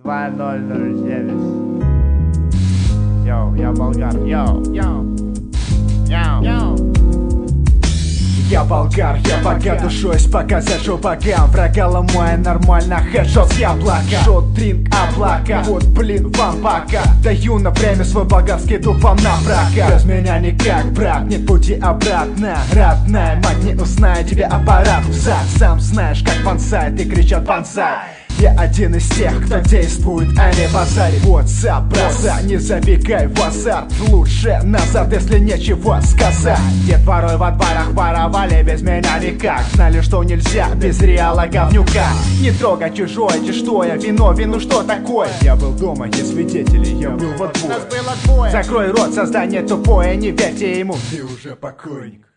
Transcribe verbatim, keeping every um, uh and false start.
два ноль ноль девять. Йоу, я болгар. Йоу, йоу, йоу, йоу. Я болгар, я богат душой, показать шоу богам. Врага ломая нормально, хедшот с яблока. Шот, дринк, облака, вот блин, вам пока. Даю на время свой болгарский дух вам на прокат. Без меня никак, брат, нет пути обратно. Родная мать не узнает тебе аппарат в зад. Сам знаешь, как бонсай, ты кричат бонсай. Я один из тех, кто действует, а не базарит. WhatsApp, браза, не забегай в азарт. Лучше назад, если нечего сказать. Дед порой в отбарах воровали, без меня никак. Знали, что нельзя без реала говнюка. Не трогай чужое, чужое вино, вину что такое? Я был дома, есть свидетели, я был во двое. Закрой рот, создание тупое, не верьте ему. Ты уже покойник.